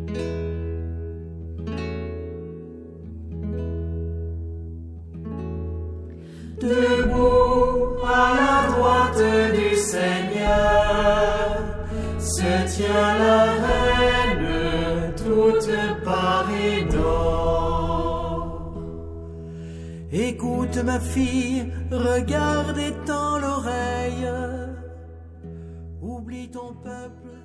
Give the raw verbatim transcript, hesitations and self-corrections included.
Debout à la droite du Seigneur, se tient la reine toute parée d'or. Écoute ma fille, regarde et tends l'oreille, oublie ton peuple.